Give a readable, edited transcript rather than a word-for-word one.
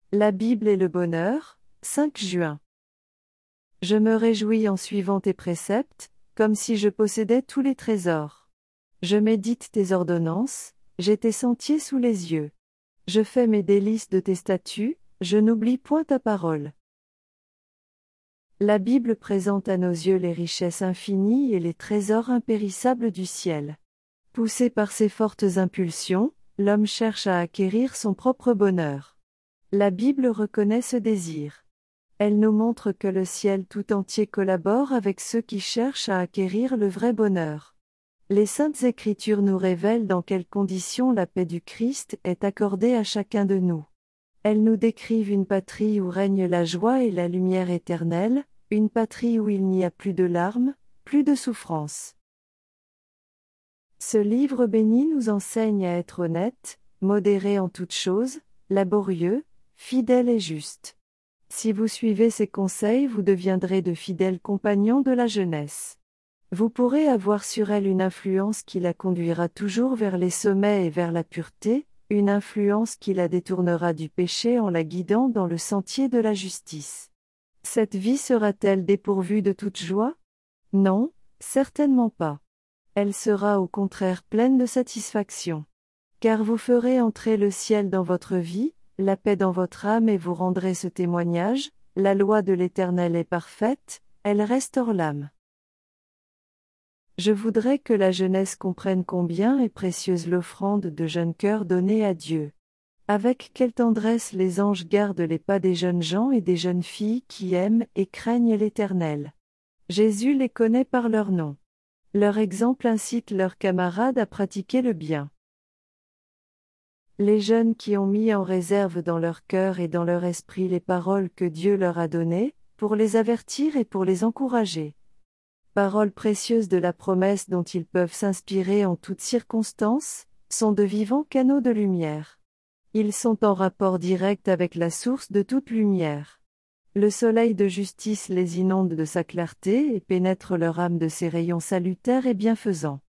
La Bible et le bonheur, 5 juin. Je me réjouis en suivant tes préceptes, comme si je possédais tous les trésors. Je médite tes ordonnances, j'ai tes sentiers sous les yeux. Je fais mes délices de tes statuts, je n'oublie point ta parole. La Bible présente à nos yeux les richesses infinies et les trésors impérissables du ciel. Poussé par ses fortes impulsions, l'homme cherche à acquérir son propre bonheur. La Bible reconnaît ce désir. Elle nous montre que le ciel tout entier collabore avec ceux qui cherchent à acquérir le vrai bonheur. Les Saintes Écritures nous révèlent dans quelles conditions la paix du Christ est accordée à chacun de nous. Elles nous décrivent une patrie où règne la joie et la lumière éternelle, une patrie où il n'y a plus de larmes, plus de souffrance. Ce livre béni nous enseigne à être honnête, modéré en toutes choses, laborieux, fidèle et juste. Si vous suivez ces conseils, vous deviendrez de fidèles compagnons de la jeunesse. Vous pourrez avoir sur elle une influence qui la conduira toujours vers les sommets et vers la pureté, une influence qui la détournera du péché en la guidant dans le sentier de la justice. Cette vie sera-t-elle dépourvue de toute joie? Non, certainement pas. Elle sera au contraire pleine de satisfaction. Car vous ferez entrer le ciel dans votre vie, la paix dans votre âme et vous rendrez ce témoignage: la loi de l'Éternel est parfaite, elle restaure l'âme. Je voudrais que la jeunesse comprenne combien est précieuse l'offrande de jeunes cœurs donnée à Dieu. Avec quelle tendresse les anges gardent les pas des jeunes gens et des jeunes filles qui aiment et craignent l'Éternel. Jésus les connaît par leur nom. Leur exemple incite leurs camarades à pratiquer le bien. Les jeunes qui ont mis en réserve dans leur cœur et dans leur esprit les paroles que Dieu leur a données, pour les avertir et pour les encourager. Paroles précieuses de la promesse dont ils peuvent s'inspirer en toutes circonstances, sont de vivants canaux de lumière. Ils sont en rapport direct avec la source de toute lumière. Le soleil de justice les inonde de sa clarté et pénètre leur âme de ses rayons salutaires et bienfaisants.